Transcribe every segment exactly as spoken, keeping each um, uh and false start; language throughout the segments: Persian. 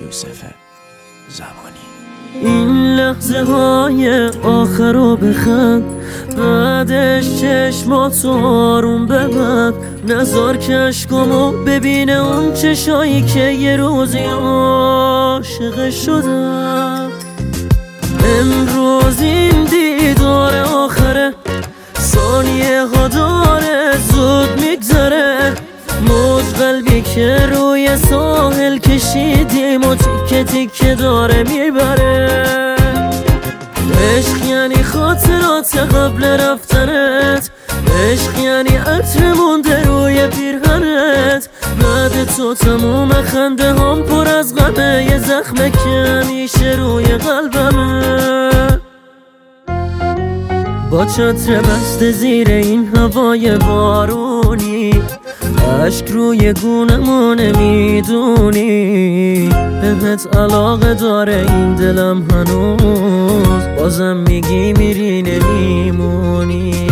یوسف زمانی. این لحظه های آخر رو بخند، بعدش چشماتو آروم ببند، نذار که عشقامو ببینه اون چشایی که یه روزی عاشق شدم. امروز این دیدار آخره، ثانیه ها داره زود میگذره، موج قلبی که روی ساحل کشیدیم و تیکه تیکه داره میبره. عشق یعنی خاطرات قبل رفتنت، عشق یعنی عطر مونده روی پیرهنت، بعد تو تموم خنده هم پر از غمه، یه زخمه که همیشه روی قلبمه. با چتر بسته زیر این هوای بارونی، عشق روی گونمو نمیدونی، بهت علاقه داره این دلم هنوز، بازم میگی میری نمیمونی.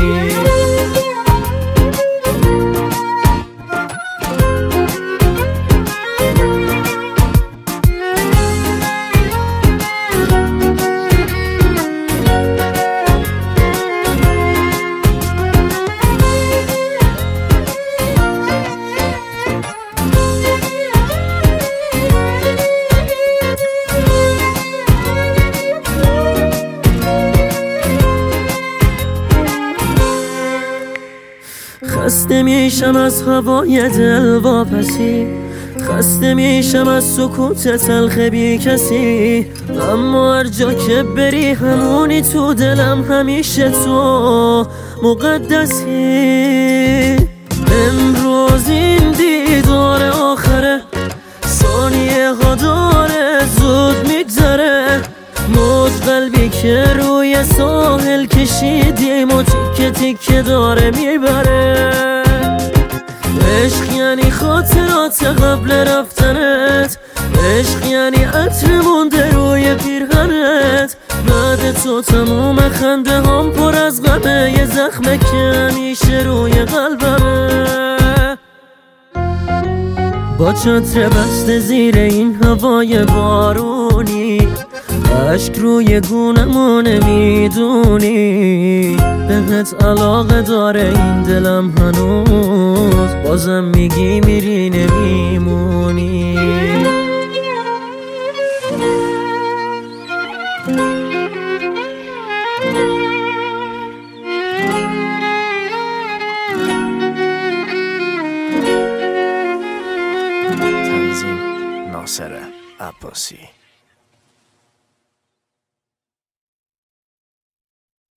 خسته میشم از هوای دل واپسی، خسته میشم از سکوت تلخ بی کسی، اما هر جا که بری همونی تو دلم، همیشه تو مقدسی. امروز این دیدار آخره، ثانیه ها داره زود میگذره، موج قلبی که روی ساحل کشیدیم و تیکه تیکه داره میبره. عشق یعنی خاطرات قبل رفتنت، عشق یعنی عطر مونده روی پیرهنت، بعد تو تموم خنده هم پر از غمه، یه زخمه که همیشه روی قلبمه. با چتر بسته زیر این هوای بارونی، عشق روی گونمو نمیدونی، بهت علاقه داره این دلم هنوز، بازم میگی میری نمیمونی. تنظیم ناصر عباسی.